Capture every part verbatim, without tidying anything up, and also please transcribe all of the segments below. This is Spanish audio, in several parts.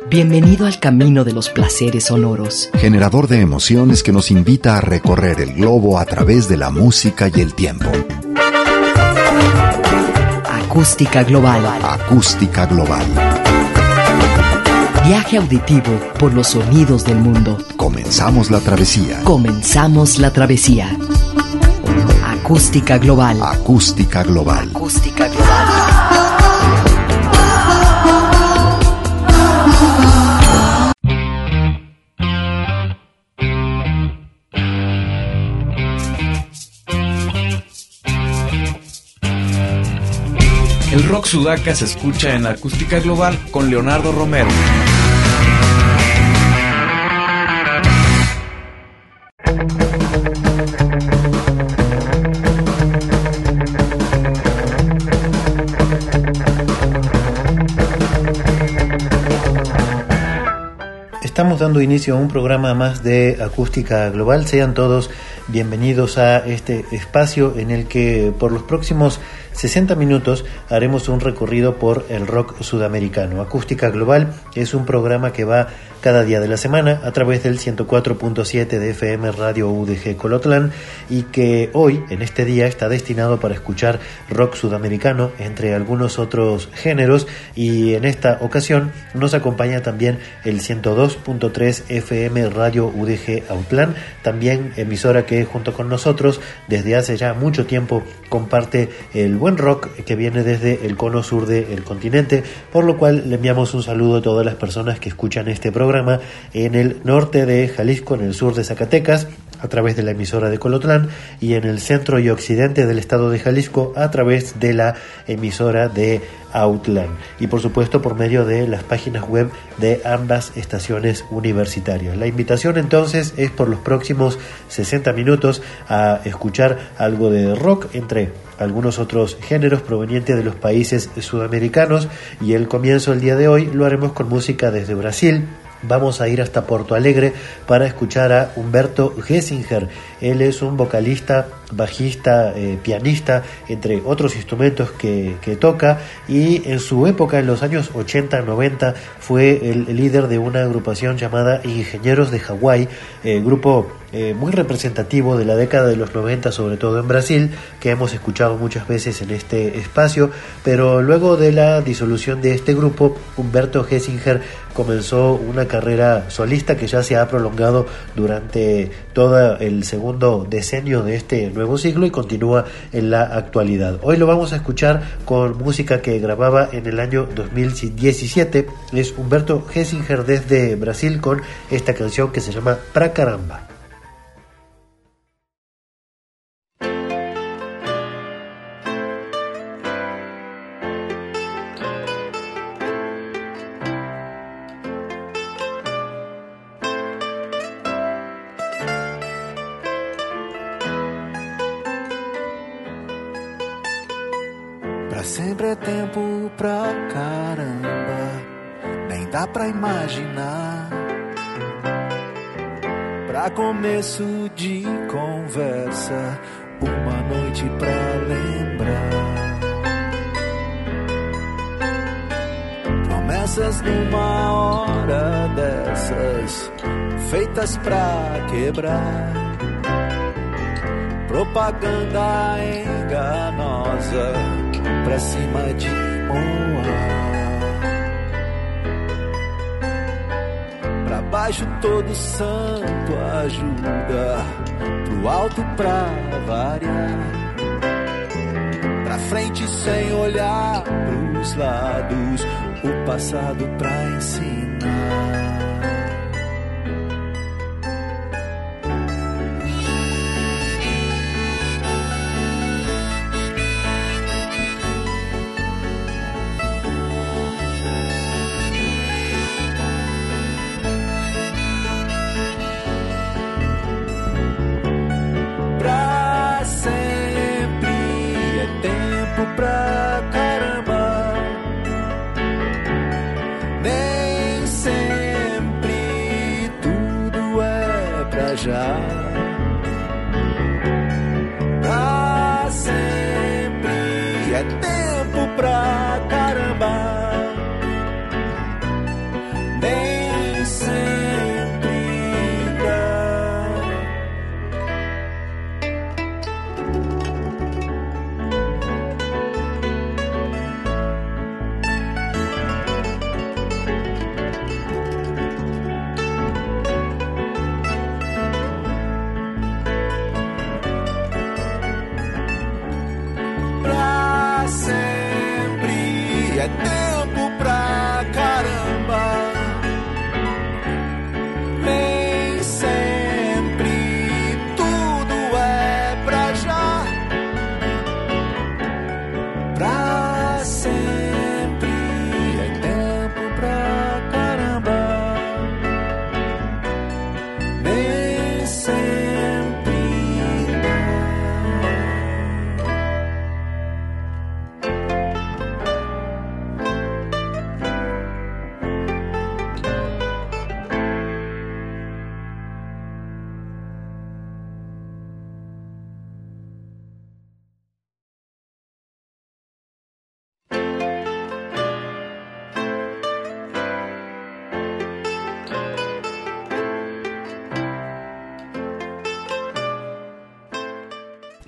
Bienvenido al camino de los placeres sonoros. Generador de emociones que nos invita a recorrer el globo a través de la música y el tiempo. Acústica Global. Acústica Global. Viaje auditivo por los sonidos del mundo. Comenzamos la travesía. Comenzamos la travesía. Acústica Global. Acústica Global. Acústica Global. El rock sudaca se escucha en Acústica Global con Leonardo Romero. Estamos dando inicio a un programa más de Acústica Global. Sean todos bienvenidos a este espacio en el que por los próximos sesenta minutos haremos un recorrido por el rock sudamericano. Acústica Global es un programa que va cada día de la semana a través del ciento cuatro punto siete de F M Radio U D G Colotlán y que hoy, en este día, está destinado para escuchar rock sudamericano entre algunos otros géneros, y en esta ocasión nos acompaña también el ciento dos punto tres F M Radio U D G Autlán, también emisora que junto con nosotros desde hace ya mucho tiempo comparte el buen rock que viene desde el cono sur del continente, por lo cual le enviamos un saludo a todas las personas que escuchan este programa en el norte de Jalisco, en el sur de Zacatecas, a través de la emisora de Colotlán, y en el centro y occidente del estado de Jalisco a través de la emisora de Autlán, y por supuesto por medio de las páginas web de ambas estaciones universitarias. La invitación entonces es por los próximos sesenta minutos a escuchar algo de rock entre algunos otros géneros provenientes de los países sudamericanos, y el comienzo del día de hoy lo haremos con música desde Brasil. Vamos a ir hasta Porto Alegre para escuchar a Humberto Gessinger. Él es un vocalista, bajista, eh, pianista, entre otros instrumentos que, que toca, y en su época, en los años ochenta noventa, fue el, el líder de una agrupación llamada Ingenieros de Hawái, eh, grupo eh, muy representativo de la década de los noventa, sobre todo en Brasil, que hemos escuchado muchas veces en este espacio. Pero luego de la disolución de este grupo, Humberto Gessinger comenzó una carrera solista que ya se ha prolongado durante todo el segundo decenio de este nuevo siglo y continúa en la actualidad. Hoy lo vamos a escuchar con música que grababa en el año dos mil diecisiete. Es Humberto Gessinger desde Brasil con esta canción que se llama Pra Caramba. Sempre é tempo pra caramba, nem dá pra imaginar. Pra começo de conversa, uma noite pra lembrar. Promessas numa hora dessas, feitas pra quebrar. Propaganda enganosa pra cima de Moab. Pra baixo todo santo ajuda, pro alto pra variar. Pra frente sem olhar pros lados, o passado pra ensinar. Pra caramba, nem sempre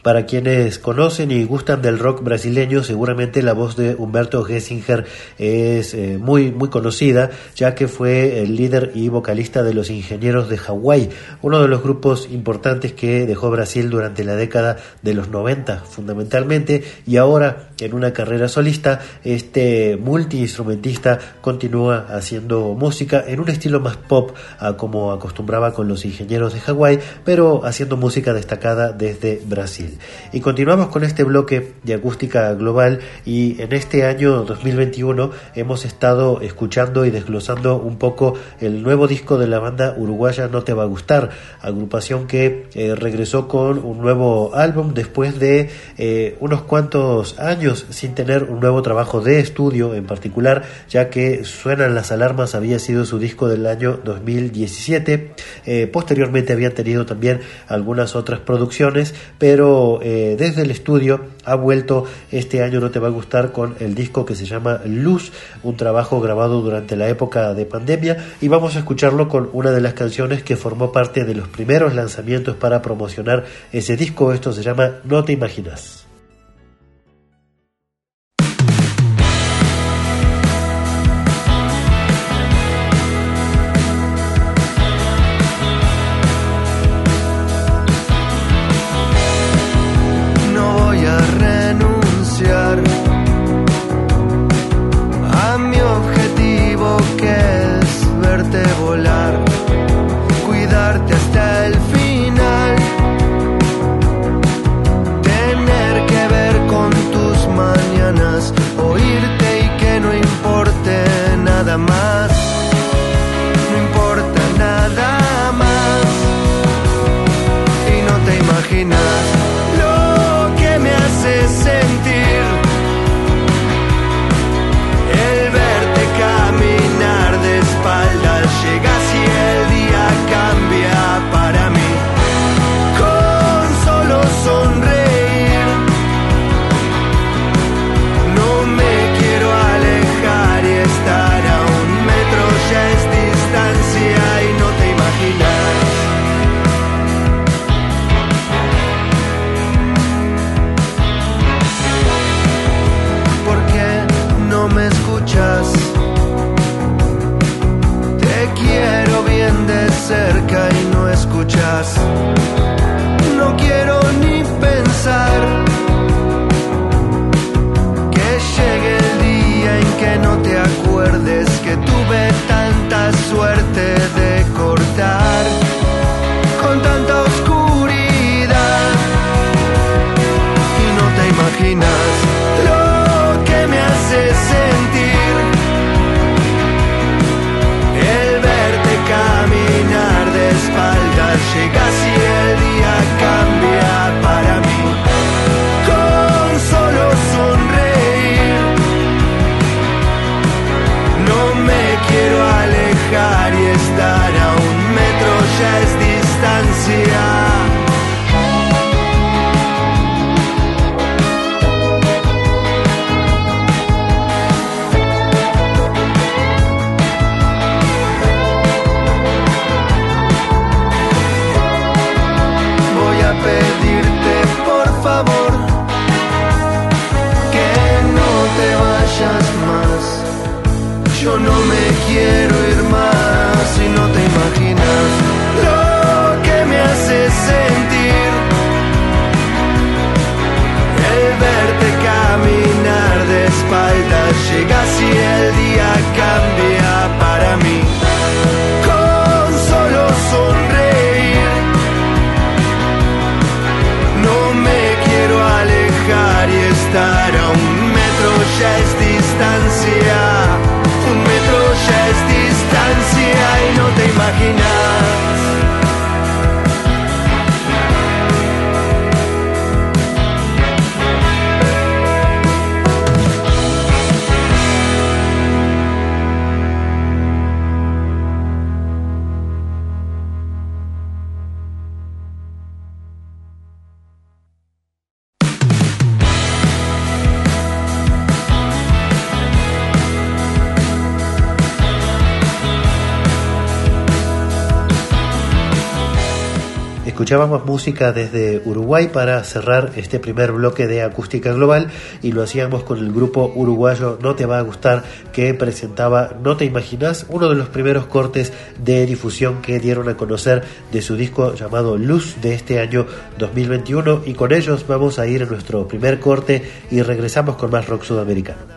Para quienes conocen y gustan del rock brasileño, seguramente la voz de Humberto Gessinger es eh, muy, muy conocida, ya que fue el líder y vocalista de Los Ingenieros de Hawái, uno de los grupos importantes que dejó Brasil durante la década de los noventa, fundamentalmente, y ahora en una carrera solista, este multiinstrumentista continúa haciendo música en un estilo más pop, a como acostumbraba con Los Ingenieros de Hawái, pero haciendo música destacada desde Brasil. Y continuamos con este bloque de acústica global, y en este año dos mil veintiuno hemos estado escuchando y desglosando un poco el nuevo disco de la banda uruguaya No Te Va a Gustar, agrupación que eh, regresó con un nuevo álbum después de eh, unos cuantos años sin tener un nuevo trabajo de estudio en particular, ya que Suenan las Alarmas había sido su disco del año dos mil diecisiete. Eh, posteriormente habían tenido también algunas otras producciones, pero Eh, desde el estudio ha vuelto este año No Te Va a Gustar con el disco que se llama Luz, un trabajo grabado durante la época de pandemia, y vamos a escucharlo con una de las canciones que formó parte de los primeros lanzamientos para promocionar ese disco. Esto se llama No Te Imaginas. A mi objetivo, que es verte volar, cuidarte hasta el final, tener que ver con tus mañanas, oírte y que no importe nada más, no importa nada más, y no te imaginas lo que me hace sentir el verte caminar de espaldas. Llegas y el día cambia para mí. Con solo sonreír, no me quiero alejar, y estar a un metro ya es distancia y no te imaginas. No me escuchas, te quiero bien de cerca y no escuchas. No quiero ni pensar que llegue el día en que no te acuerdes que tuve tanta suerte de cortar con tanta oscuridad, y no te imaginas lo que me hace sentir el verte caminar de espaldas. Llegas y el día cambia para mí. Con solo sonreír, no me quiero alejar, y estar a un metro ya es distancia. Pedirte por favor que no te vayas más. Yo no me quiero ir más, y no te imaginas lo que me hace sentir el verte caminar de espaldas. Llegas y el día cambia para mí. Con solo sonreír, no me quiero alejar, y estar a un metro ya es distancia. Un metro ya es distancia y no te imaginas. Escuchábamos música desde Uruguay para cerrar este primer bloque de Acústica Global y lo hacíamos con el grupo uruguayo No Te Va a Gustar, que presentaba No Te Imaginas, uno de los primeros cortes de difusión que dieron a conocer de su disco llamado Luz de este año dos mil veintiuno, y con ellos vamos a ir a nuestro primer corte y regresamos con más rock sudamericano.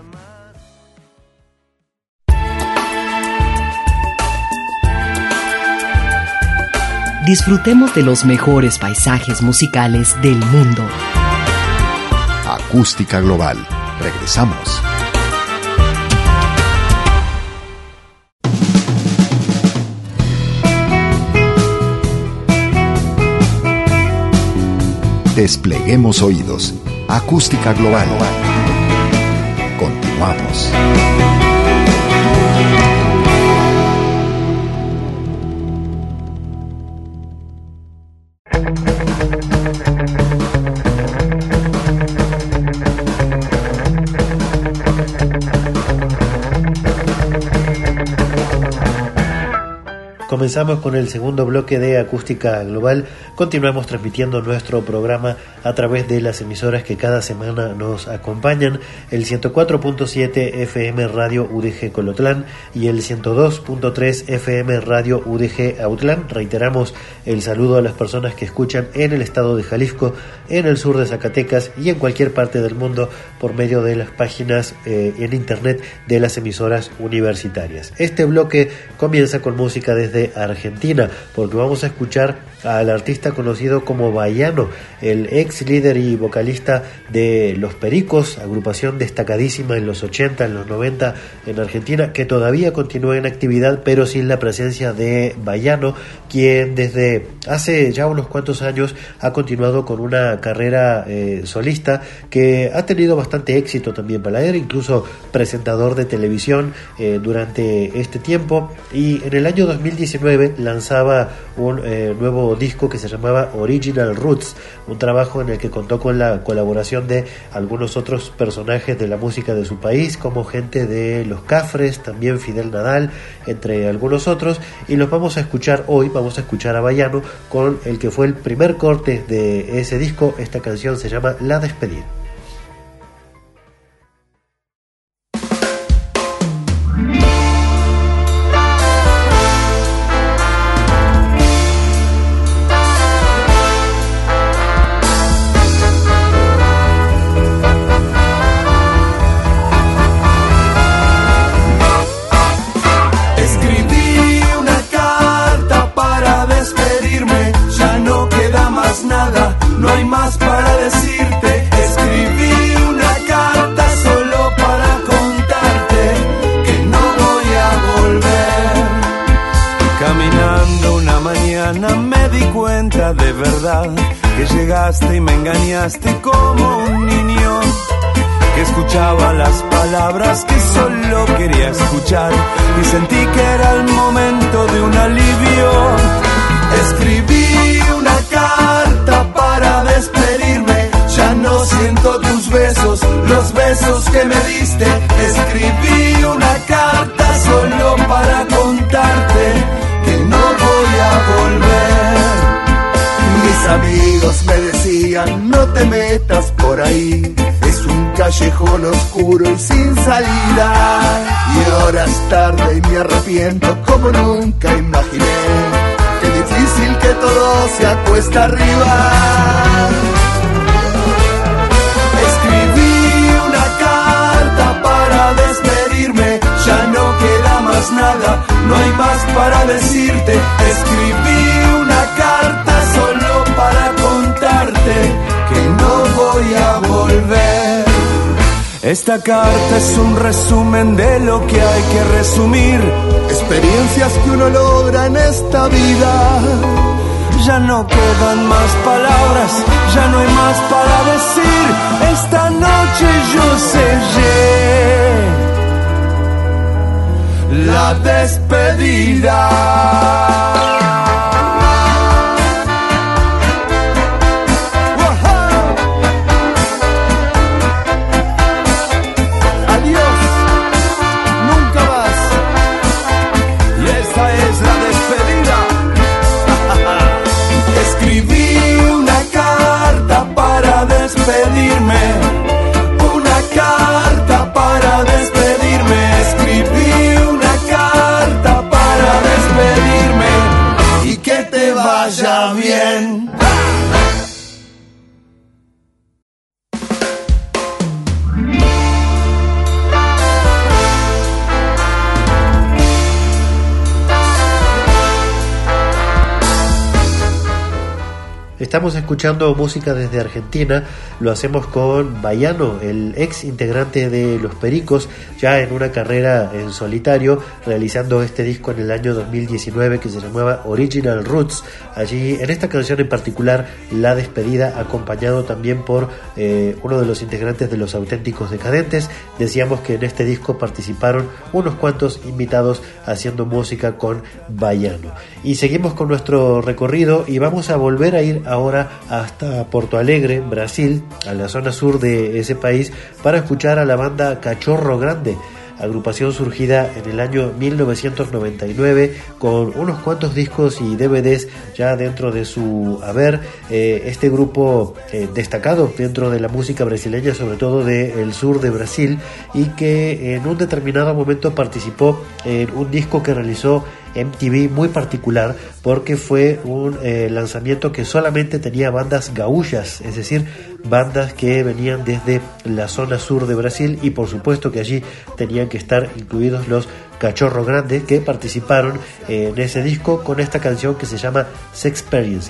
Disfrutemos de los mejores paisajes musicales del mundo. Acústica Global. Regresamos. Despleguemos oídos. Acústica Global. Continuamos. Comenzamos con el segundo bloque de Acústica Global. Continuamos transmitiendo nuestro programa a través de las emisoras que cada semana nos acompañan: el ciento cuatro punto siete F M Radio U D G Colotlán y el ciento dos punto tres F M Radio U D G Autlán. Reiteramos el saludo a las personas que escuchan en el estado de Jalisco, en el sur de Zacatecas y en cualquier parte del mundo por medio de las páginas eh, en internet de las emisoras universitarias. Este bloque comienza con música desde Argentina, porque vamos a escuchar al artista conocido como Bahiano, el ex líder y vocalista de Los Pericos, agrupación destacadísima en los ochenta, en los noventa en Argentina, que todavía continúa en actividad, pero sin la presencia de Bahiano, quien desde hace ya unos cuantos años ha continuado con una carrera eh, solista que ha tenido bastante éxito también para él, incluso presentador de televisión eh, durante este tiempo, y en el año dos mil diecinueve lanzaba un eh, nuevo disco que se llamaba Original Roots, un trabajo en el que contó con la colaboración de algunos otros personajes de la música de su país, como gente de Los Cafres, también Fidel Nadal, entre algunos otros, y los vamos a escuchar hoy. Vamos a escuchar a Bahiano con el que fue el primer corte de ese disco. Esta canción se llama La Despedida. No hay más para decirte. Escribí una carta solo para contarte que no voy a volver. Caminando una mañana me di cuenta de verdad que llegaste y me engañaste como un niño que escuchaba las palabras que solo quería escuchar y sentí que era el momento de un alivio. Escribí una carta para despedirme, ya no siento tus besos, los besos que me diste. Escribí una carta solo para contarte que no voy a volver. Mis amigos me decían, no te metas por ahí, es un callejón oscuro y sin salida. Y ahora es tarde y me arrepiento como nunca imaginé. Qué difícil que todo se acuesta arriba. Escribí una carta para despedirme, ya no queda más nada, no hay más para decirte. Escribí una carta solo para contarte que no voy a volver. Esta carta es un resumen de lo que hay que resumir, experiencias que uno logra en esta vida. Ya no quedan más palabras, ya no hay más para decir. Esta noche yo sellé la despedida. Escribí estamos escuchando música desde Argentina. Lo hacemos con Baiano, el ex integrante de Los Pericos, ya en una carrera en solitario, realizando este disco en el año dos mil diecinueve que se llamaba Original Roots. Allí, en esta canción en particular, La Despedida, acompañado también por eh, uno de los integrantes de Los Auténticos Decadentes. Decíamos que en este disco participaron unos cuantos invitados haciendo música con Baiano. Y seguimos con nuestro recorrido y vamos a volver a ir ahora hasta Porto Alegre, Brasil, a la zona sur de ese país, para escuchar a la banda Cachorro Grande, agrupación surgida en el año mil novecientos noventa y nueve con unos cuantos discos y D V Ds ya dentro de su haber. Eh, este grupo eh, destacado dentro de la música brasileña, sobre todo del sur de Brasil, y que en un determinado momento participó en un disco que realizó M T V muy particular, porque fue un eh, lanzamiento que solamente tenía bandas gaúchas, es decir, bandas que venían desde la zona sur de Brasil, y por supuesto que allí tenían que estar incluidos los Cachorro Grande, que participaron eh, en ese disco con esta canción que se llama Sexperience.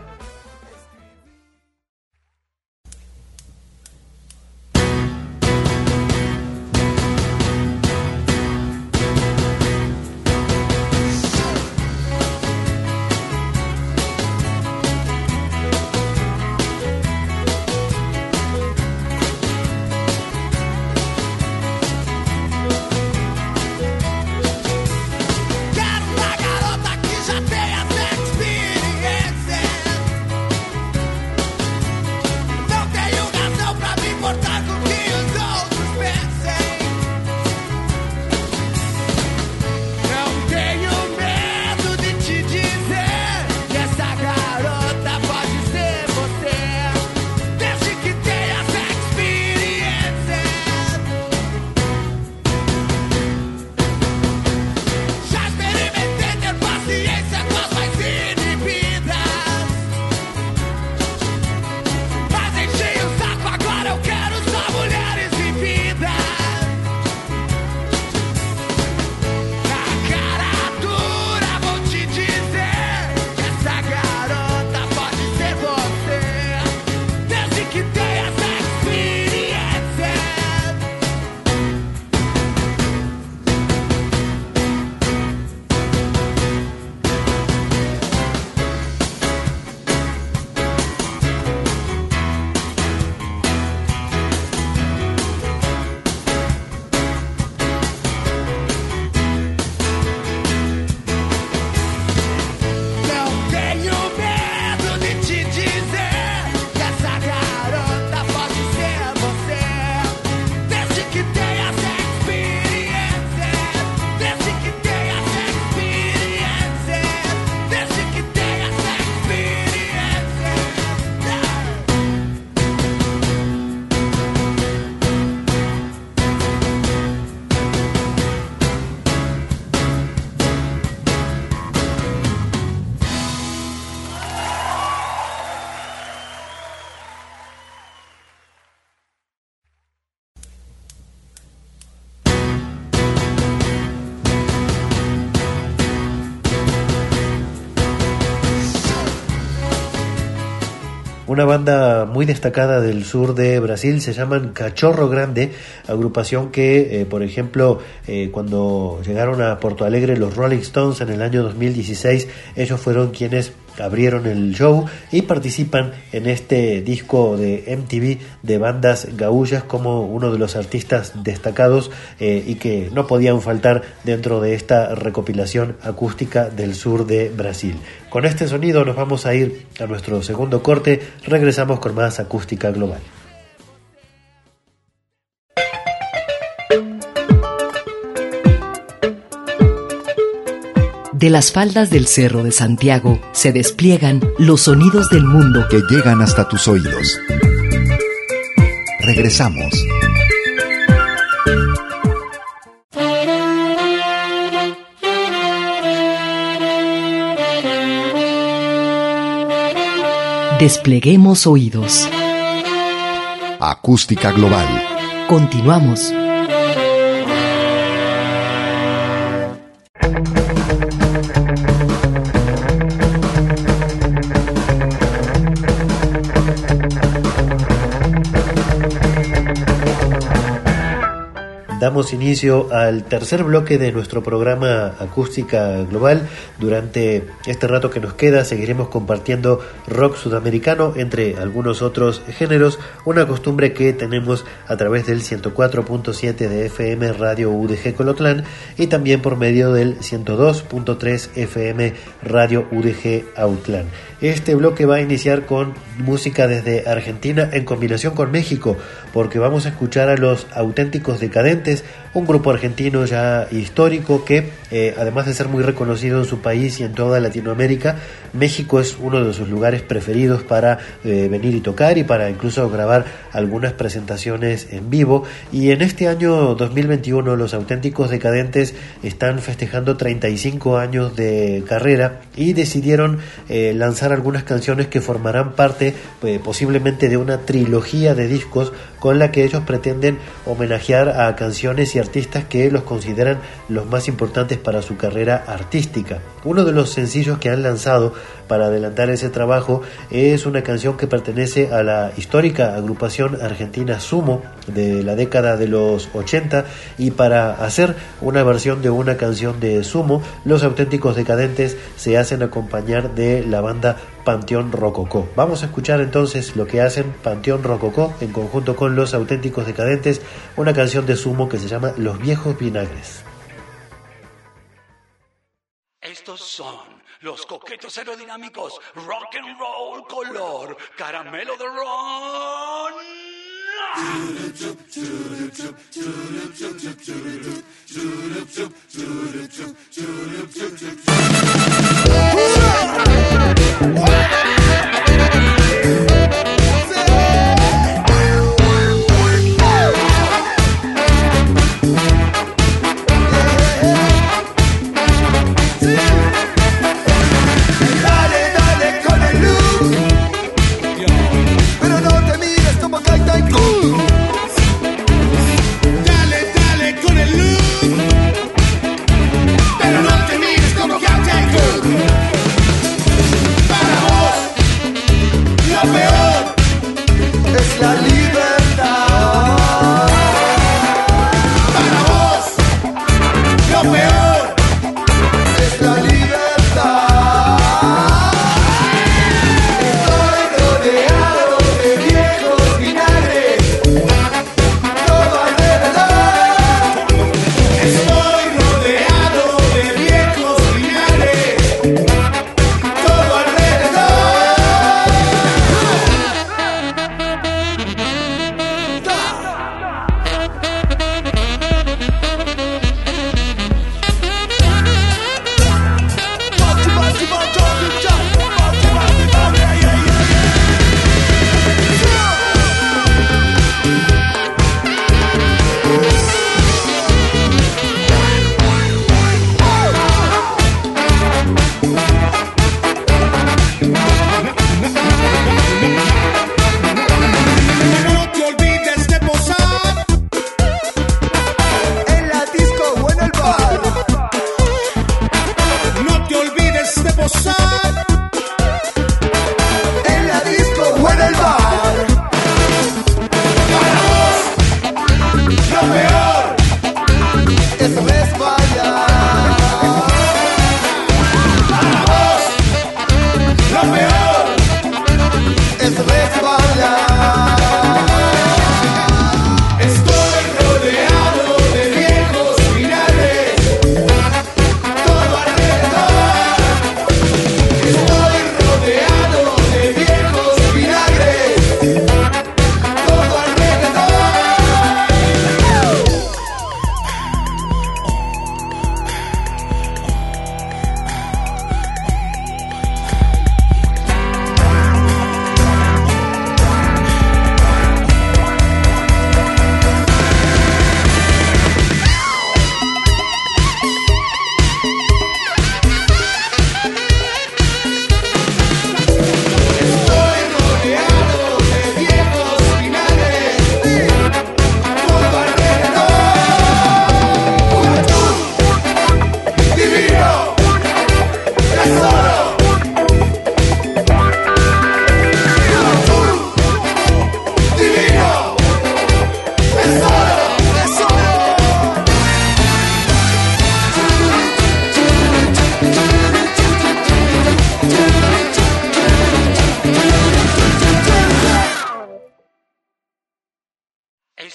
Una banda muy destacada del sur de Brasil, se llaman Cachorro Grande, agrupación que, eh, por ejemplo, eh, cuando llegaron a Porto Alegre los Rolling Stones en el año dos mil dieciséis, ellos fueron quienes abrieron el show y participan en este disco de M T V de bandas gaúchas como uno de los artistas destacados eh, y que no podían faltar dentro de esta recopilación acústica del sur de Brasil. Con este sonido nos vamos a ir a nuestro segundo corte. Regresamos con más Acústica Global. De las faldas del Cerro de Santiago se despliegan los sonidos del mundo que llegan hasta tus oídos. Regresamos. Despleguemos oídos. Acústica Global. Continuamos. damos inicio al tercer bloque de nuestro programa Acústica Global. Durante este rato que nos queda seguiremos compartiendo rock sudamericano, entre algunos otros géneros, una costumbre que tenemos a través del ciento cuatro punto siete de F M Radio U D G Colotlán y también por medio del ciento dos punto tres F M Radio U D G Autlán. Este bloque va a iniciar con música desde Argentina en combinación con México, porque vamos a escuchar a Los Auténticos Decadentes, un grupo argentino ya histórico que, eh, además de ser muy reconocido en su país y en toda Latinoamérica, México es uno de sus lugares preferidos para eh, venir y tocar y para incluso grabar algunas presentaciones en vivo. Y en este año dos mil veintiuno Los Auténticos Decadentes están festejando treinta y cinco años de carrera y decidieron eh, lanzar algunas canciones que formarán parte eh, posiblemente de una trilogía de discos con la que ellos pretenden homenajear a canciones y artistas que los consideran los más importantes para su carrera artística. Uno de los sencillos que han lanzado para adelantar ese trabajo es una canción que pertenece a la histórica agrupación argentina Sumo de la década de los ochenta, y para hacer una versión de una canción de Sumo, Los Auténticos Decadentes se hacen acompañar de la banda Panteón Rococó. Vamos a escuchar entonces lo que hacen Panteón Rococó en conjunto con Los Auténticos Decadentes, una canción de Sumo que se llama Los Viejos Vinagres. Estos son los coquetos aerodinámicos, rock and roll color, caramelo de ron. Para vos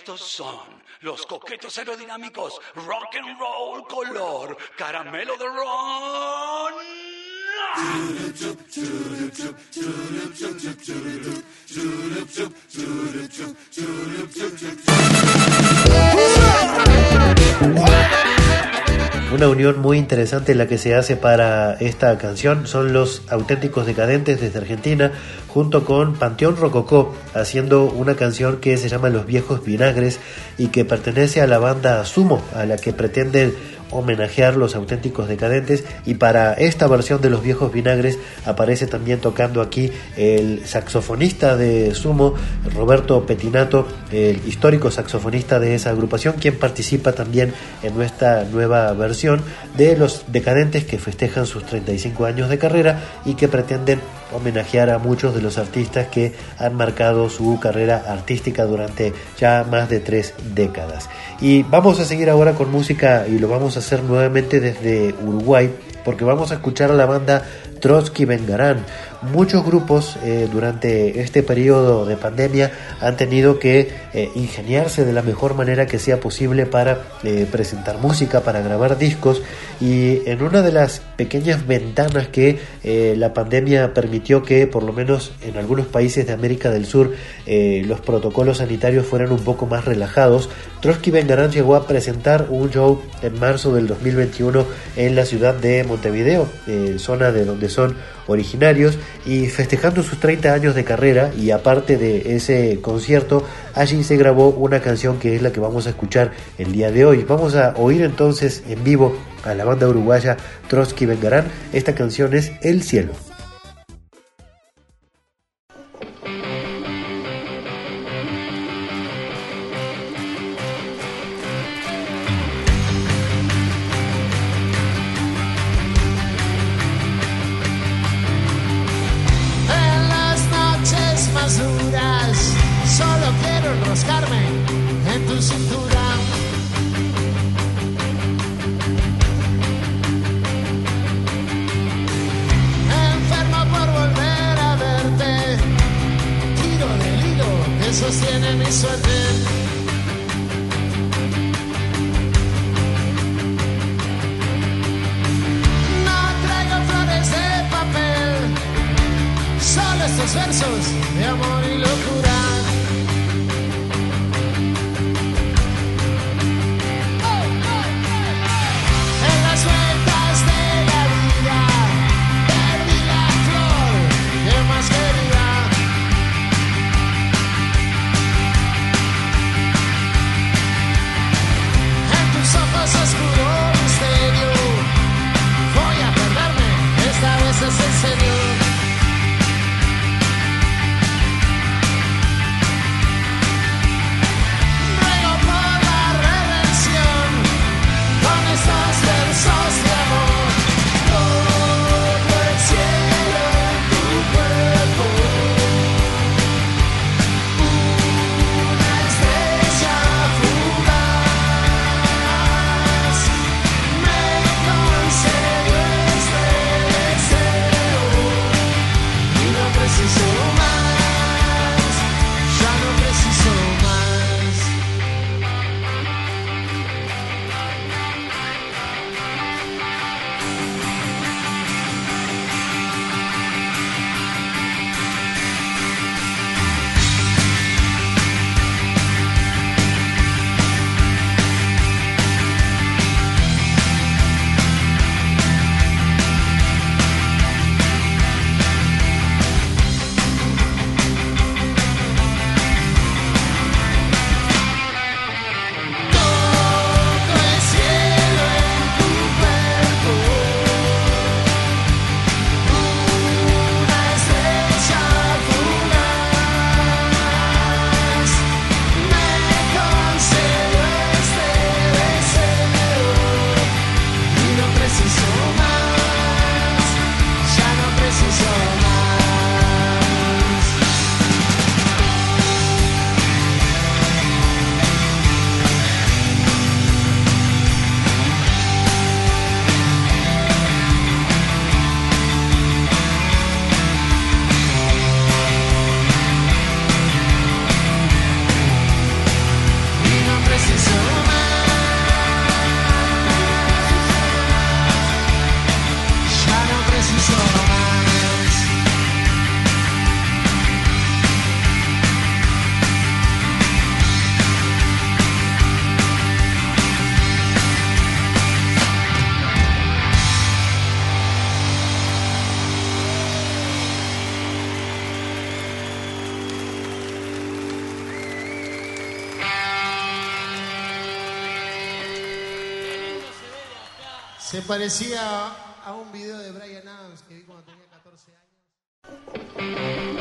Estos son los coquetos aerodinámicos rock and roll color caramelo de ron. Una unión muy interesante la que se hace para esta canción son los Auténticos Decadentes desde Argentina junto con Panteón Rococó, haciendo una canción que se llama Los Viejos Vinagres y que pertenece a la banda Sumo, a la que pretenden homenajear los Auténticos Decadentes, y para esta versión de Los Viejos Vinagres aparece también tocando aquí el saxofonista de Sumo, Roberto Pettinato, el histórico saxofonista de esa agrupación, quien participa también en nuestra nueva versión de Los Decadentes, que festejan sus treinta y cinco años de carrera y que pretenden homenajear a muchos de los artistas que han marcado su carrera artística durante ya más de tres décadas. Y vamos a seguir ahora con música, y lo vamos a hacer nuevamente desde Uruguay, porque vamos a escuchar a la banda Trotsky Vengarán. Muchos grupos eh, durante este periodo de pandemia han tenido que eh, ingeniarse de la mejor manera que sea posible para eh, presentar música, para grabar discos, y en una de las pequeñas ventanas que eh, la pandemia permitió que por lo menos en algunos países de América del Sur eh, los protocolos sanitarios fueran un poco más relajados, Trotsky Vengarán llegó a presentar un show en marzo del dos mil veintiuno en la ciudad de Montevideo, eh, zona de donde son originarios, y festejando sus treinta años de carrera. Y aparte de ese concierto, allí se grabó una canción que es la que vamos a escuchar el día de hoy. Vamos a oír entonces en vivo a la banda uruguaya Trotsky Vengarán. Esta canción es El Cielo. Solo quiero enroscarme en tu cintura. Enfermo por volver a verte. Tiro del hilo que sostiene mi suerte. No traigo flores de papel, solo estos versos de amor y locura. Es en serio. Se parecía a un video de Bryan Adams que vi cuando tenía catorce años.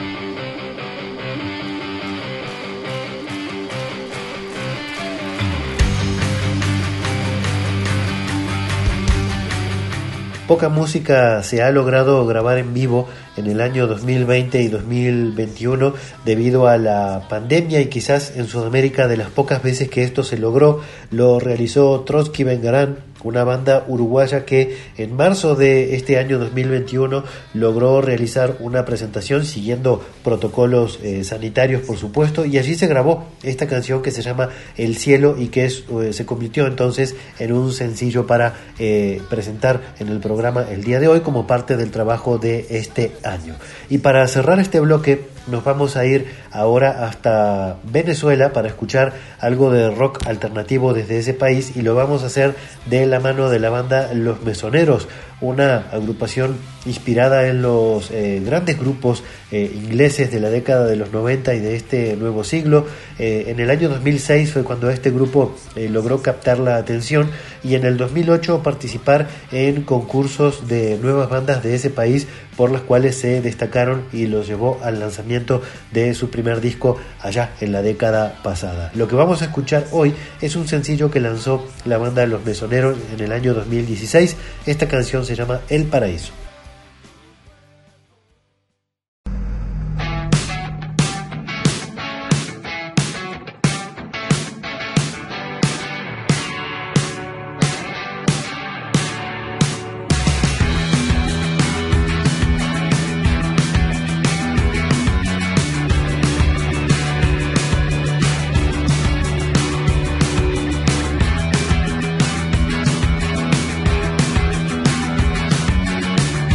Poca música se ha logrado grabar en vivo en el año dos mil veinte y dos mil veintiuno debido a la pandemia, y quizás en Sudamérica de las pocas veces que esto se logró lo realizó Trotsky Vengarán, una banda uruguaya que en marzo de este año dos mil veintiuno logró realizar una presentación siguiendo protocolos eh, sanitarios, por supuesto, y allí se grabó esta canción que se llama El Cielo y que es, eh, se convirtió entonces en un sencillo para eh, presentar en el programa el día de hoy como parte del trabajo de este año. Y para cerrar este bloque nos vamos a ir ahora hasta Venezuela para escuchar algo de rock alternativo desde ese país, y lo vamos a hacer de la mano de la banda Los Mesoneros, una agrupación inspirada en los eh, grandes grupos eh, ingleses de la década de los noventa y de este nuevo siglo. Eh, en el año dos mil seis fue cuando este grupo eh, logró captar la atención, y en el dos mil ocho participar en concursos de nuevas bandas de ese país, por las cuales se destacaron y los llevó al lanzamiento de su primer disco allá en la década pasada. Lo que vamos a escuchar hoy es un sencillo que lanzó la banda Los Mesoneros en el año dos mil dieciséis. Esta canción se llama El Paraíso. Thank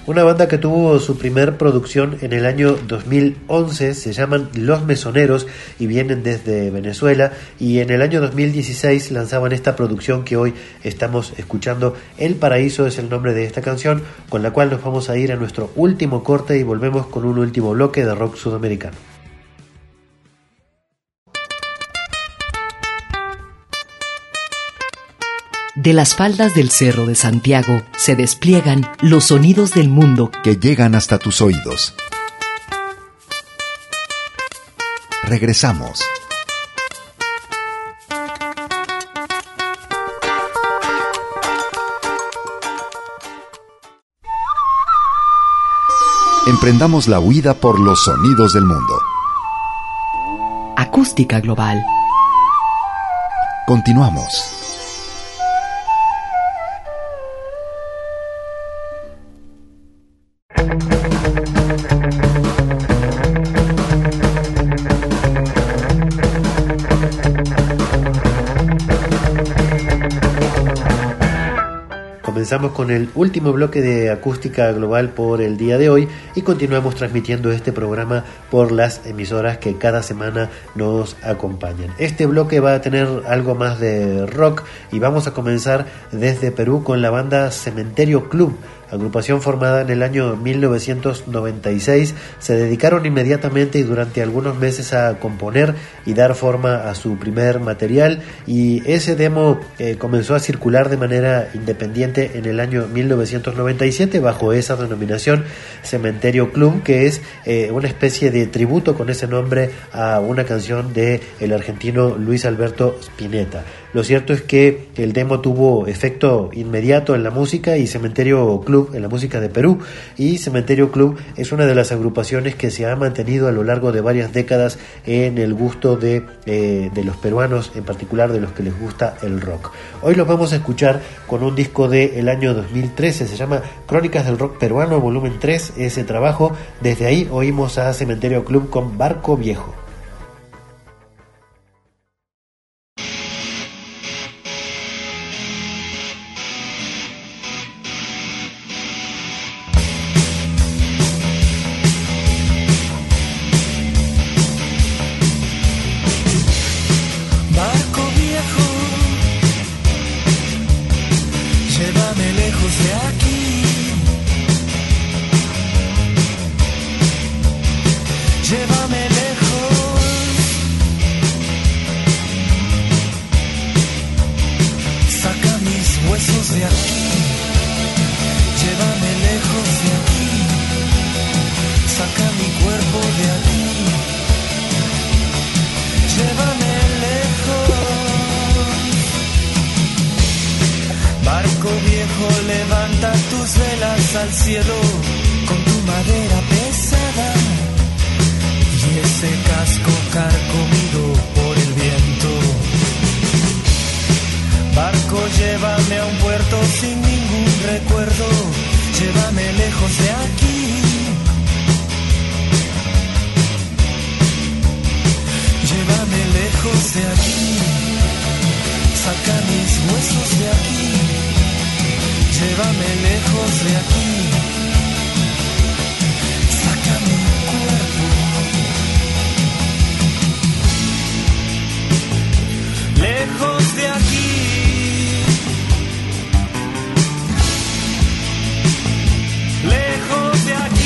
Una banda que tuvo su primer producción en el año dos mil once, se llaman Los Mesoneros y vienen desde Venezuela, y en el año dos mil dieciséis lanzaban esta producción que hoy estamos escuchando. El Paraíso es el nombre de esta canción, con la cual nos vamos a ir a nuestro último corte y volvemos con un último bloque de rock sudamericano. De las faldas del Cerro de Santiago se despliegan los sonidos del mundo que llegan hasta tus oídos. Regresamos. Emprendamos la huida por los sonidos del mundo. Acústica Global. Continuamos. Comenzamos con el último bloque de Acústica Global por el día de hoy y continuamos transmitiendo este programa por las emisoras que cada semana nos acompañan. Este bloque va a tener algo más de rock y vamos a comenzar desde Perú con la banda Cementerio Club, agrupación formada en el año mil novecientos noventa y seis. Se dedicaron inmediatamente y durante algunos meses a componer y dar forma a su primer material, y ese demo eh, comenzó a circular de manera independiente en el año mil novecientos noventa y siete bajo esa denominación, Cementerio Club, que es eh, una especie de tributo con ese nombre a una canción de el argentino Luis Alberto Spinetta. Lo cierto es que el demo tuvo efecto inmediato en la música y Cementerio Club en la música de Perú, y Cementerio Club es una de las agrupaciones que se ha mantenido a lo largo de varias décadas en el gusto de, eh, de los peruanos, en particular de los que les gusta el rock. Hoy los vamos a escuchar con un disco del año dos mil trece, se llama Crónicas del Rock Peruano, volumen tres, ese trabajo. Desde ahí oímos a Cementerio Club con Barco Viejo. Al cielo con tu madera pesada y ese casco carcomido por el viento. Barco, llévame a un puerto sin ningún recuerdo, llévame lejos de aquí. Llévame lejos de aquí, saca mis huesos de aquí. Llévame lejos de aquí, saca mi cuerpo. Lejos de aquí, lejos de aquí.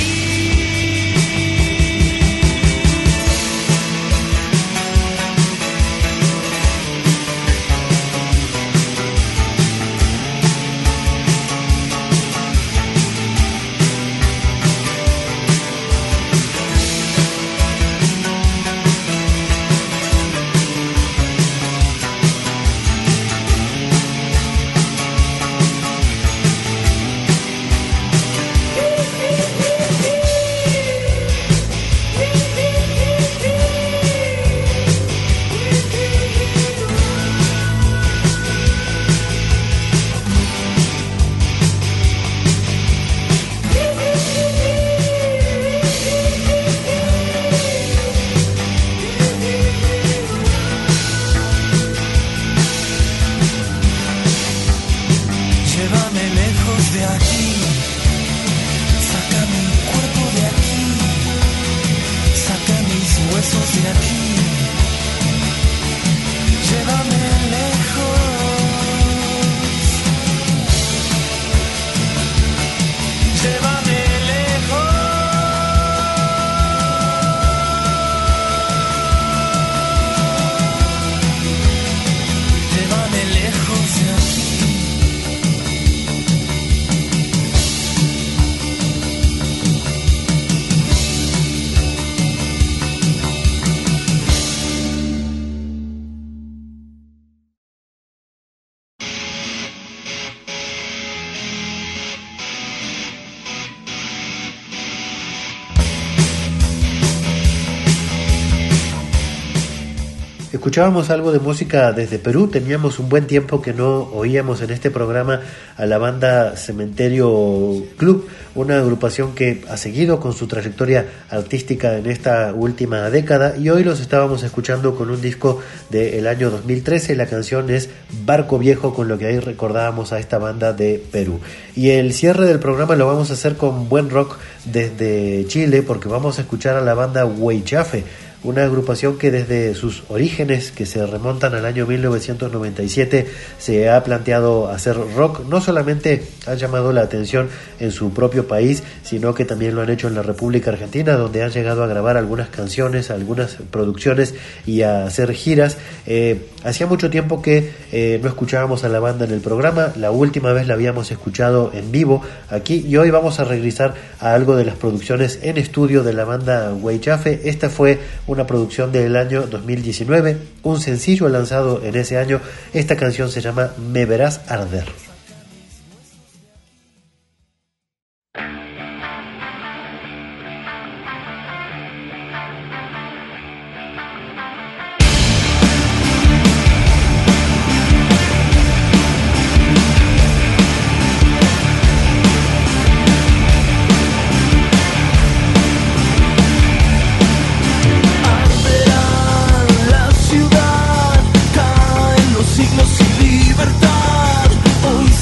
Escuchábamos algo de música desde Perú. Teníamos un buen tiempo que no oíamos en este programa a la banda Cementerio Club, una agrupación que ha seguido con su trayectoria artística en esta última década, y hoy los estábamos escuchando con un disco del año dos mil trece. La canción es Barco Viejo, con lo que ahí recordábamos a esta banda de Perú. Y el cierre del programa lo vamos a hacer con buen rock desde Chile, porque vamos a escuchar a la banda Huaychafe, una agrupación que desde sus orígenes, que se remontan al año mil novecientos noventa y siete, se ha planteado hacer rock. No solamente ha llamado la atención en su propio país, sino que también lo han hecho en la República Argentina, donde han llegado a grabar algunas canciones, algunas producciones y a hacer giras. Eh, hacía mucho tiempo que eh, no escuchábamos a la banda en el programa. La última vez la habíamos escuchado en vivo aquí, y hoy vamos a regresar a algo de las producciones en estudio de la banda Huaychafe. Esta fue una producción del año dos mil diecinueve, un sencillo lanzado en ese año. Esta canción se llama Me Verás Arder. Signos y libertad, hoy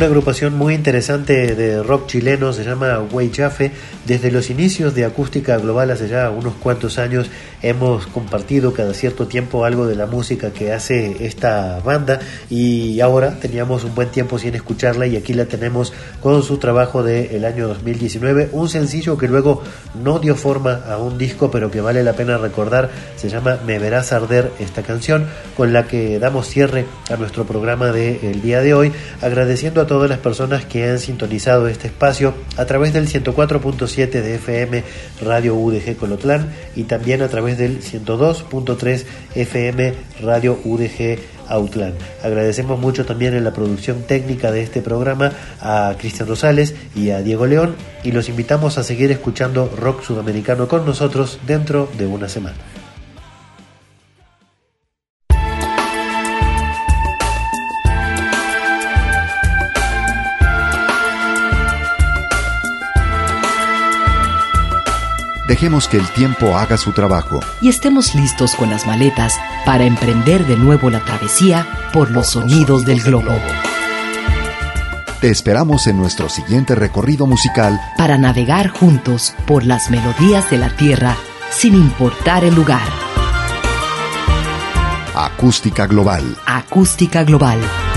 una agrupación muy interesante de rock chileno, se llama Huaychafe. Desde los inicios de Acústica Global, hace ya unos cuantos años, hemos compartido cada cierto tiempo algo de la música que hace esta banda, y ahora teníamos un buen tiempo sin escucharla, y aquí la tenemos con su trabajo del año dos mil diecinueve, un sencillo que luego no dio forma a un disco, pero que vale la pena recordar. Se llama Me Verás Arder, esta canción con la que damos cierre a nuestro programa del día de hoy, agradeciendo a todas las personas que han sintonizado este espacio a través del ciento cuatro punto siete de F M Radio U D G Colotlán, y también a través del ciento dos punto tres F M Radio U D G Autlán. Agradecemos mucho también en la producción técnica de este programa a Cristian Rosales y a Diego León, y los invitamos a seguir escuchando rock sudamericano con nosotros dentro de una semana. Dejemos que el tiempo haga su trabajo y estemos listos con las maletas para emprender de nuevo la travesía por los sonidos del globo. Te esperamos en nuestro siguiente recorrido musical para navegar juntos por las melodías de la tierra sin importar el lugar. Acústica Global. Acústica Global.